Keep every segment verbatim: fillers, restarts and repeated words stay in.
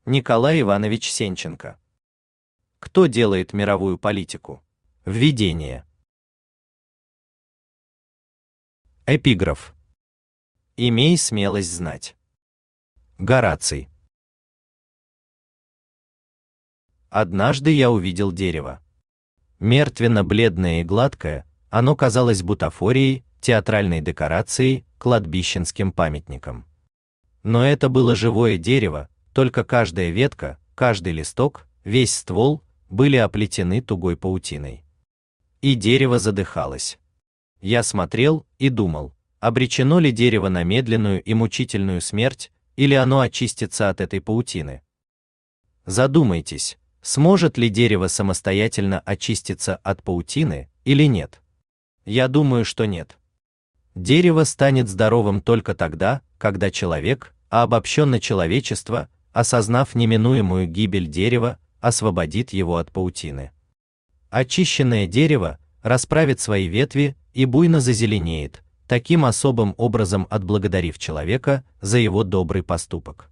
Николай Иванович Сенченко. Кто делает мировую политику? Введение. Эпиграф. Имей смелость знать. Гораций. Однажды я увидел дерево. Мертвенно-бледное и гладкое, оно казалось бутафорией, театральной декорацией, кладбищенским памятником. Но это было живое дерево, только каждая ветка, каждый листок, весь ствол были оплетены тугой паутиной. И дерево задыхалось. Я смотрел и думал, обречено ли дерево на медленную и мучительную смерть, или оно очистится от этой паутины. Задумайтесь, сможет ли дерево самостоятельно очиститься от паутины или нет? Я думаю, что нет. Дерево станет здоровым только тогда, когда человек, а обобщенно человечество, осознав неминуемую гибель дерева, освободит его от паутины. Очищенное дерево расправит свои ветви и буйно зазеленеет, таким особым образом отблагодарив человека за его добрый поступок.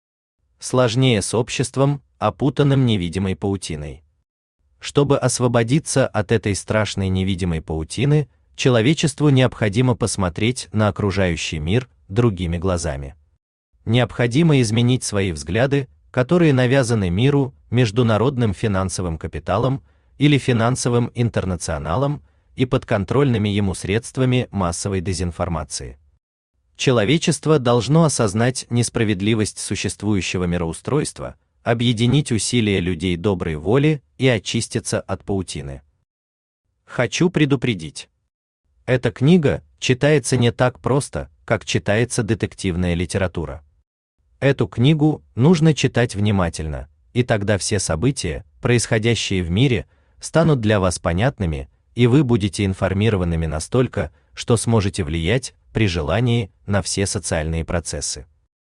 Сложнее с обществом, опутанным невидимой паутиной. Чтобы освободиться от этой страшной невидимой паутины, человечеству необходимо посмотреть на окружающий мир другими глазами. Необходимо изменить свои взгляды, которые навязаны миру, международным финансовым капиталом или финансовым интернационалом и подконтрольными ему средствами массовой дезинформации. Человечество должно осознать несправедливость существующего мироустройства, объединить усилия людей доброй воли и очиститься от паутины. Хочу предупредить. Эта книга читается не так просто, как читается детективная литература. Эту книгу нужно читать внимательно, и тогда все события, происходящие в мире, станут для вас понятными, и вы будете информированными настолько, что сможете влиять, при желании, на все социальные процессы.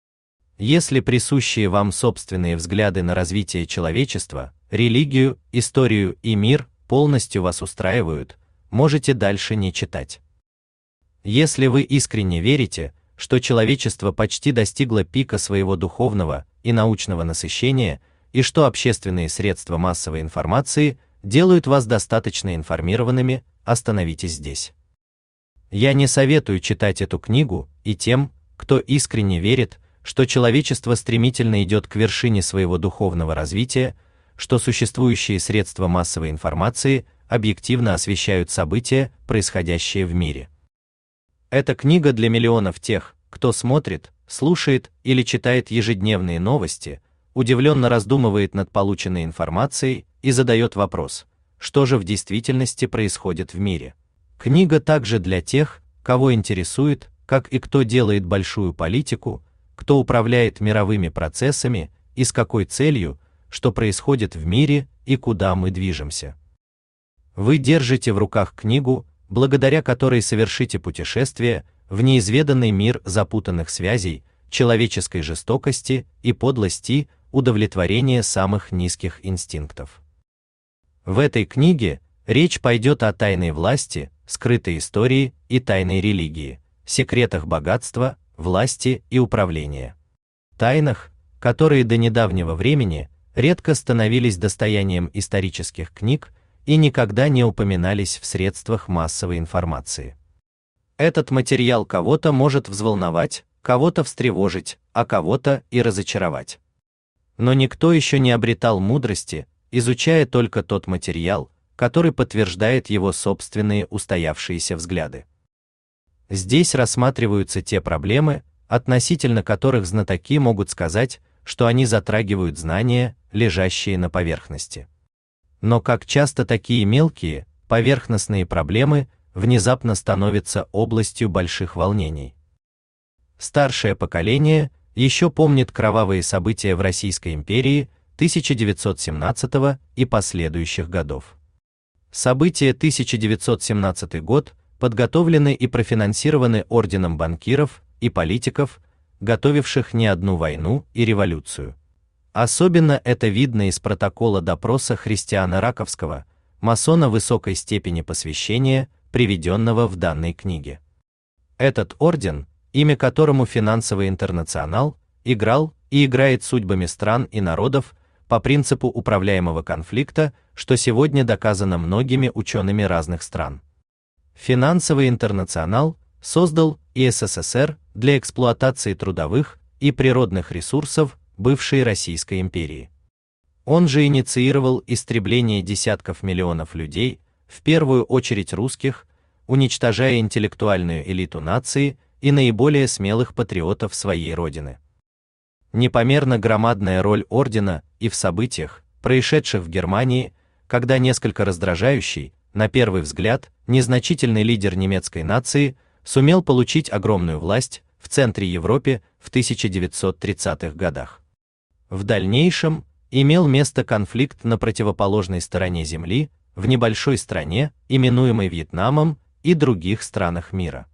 Если присущие вам собственные взгляды на развитие человечества, религию, историю и мир полностью вас устраивают, можете дальше не читать. Если вы искренне верите, что человечество почти достигло пика своего духовного и научного насыщения, и что общественные средства массовой информации делают вас достаточно информированными, остановитесь здесь. Я не советую читать эту книгу и тем, кто искренне верит, что человечество стремительно идет к вершине своего духовного развития, что существующие средства массовой информации объективно освещают события, происходящие в мире. Эта книга для миллионов тех, кто смотрит, слушает или читает ежедневные новости, удивленно раздумывает над полученной информацией и задает вопрос: что же в действительности происходит в мире? Книга также для тех, кого интересует, как и кто делает большую политику, кто управляет мировыми процессами и с какой целью, что происходит в мире и куда мы движемся. Вы держите в руках книгу, благодаря которой совершите путешествие в неизведанный мир запутанных связей, человеческой жестокости и подлости, удовлетворения самых низких инстинктов. В этой книге речь пойдет о тайной власти, скрытой истории и тайной религии, секретах богатства, власти и управления. Тайнах, которые до недавнего времени редко становились достоянием исторических книг и никогда не упоминались в средствах массовой информации. Этот материал кого-то может взволновать, кого-то встревожить, а кого-то и разочаровать. Но никто еще не обретал мудрости, изучая только тот материал, который подтверждает его собственные устоявшиеся взгляды. Здесь рассматриваются те проблемы, относительно которых знатоки могут сказать, что они затрагивают знания, лежащие на поверхности. Но как часто такие мелкие, поверхностные проблемы внезапно становятся областью больших волнений. Старшее поколение еще помнит кровавые события в Российской империи тысяча девятьсот семнадцатого и последующих годов. События тысяча девятьсот семнадцатый год подготовлены и профинансированы орденом банкиров и политиков, готовивших не одну войну и революцию. Особенно это видно из протокола допроса Христиана Раковского, масона высокой степени посвящения, приведенного в данной книге. Этот орден, имя которому финансовый интернационал, играл и играет судьбами стран и народов по принципу управляемого конфликта, что сегодня доказано многими учеными разных стран. Финансовый интернационал создал и эс эс эс эр для эксплуатации трудовых и природных ресурсов бывшей Российской империи. Он же инициировал истребление десятков миллионов людей, в первую очередь русских, уничтожая интеллектуальную элиту нации и наиболее смелых патриотов своей родины. Непомерно громадная роль ордена и в событиях, происшедших в Германии, когда несколько раздражающий, на первый взгляд, незначительный лидер немецкой нации сумел получить огромную власть в центре Европы в тысяча девятьсот тридцатых годах. В дальнейшем имел место конфликт на противоположной стороне земли, в небольшой стране, именуемой Вьетнамом, и других странах мира.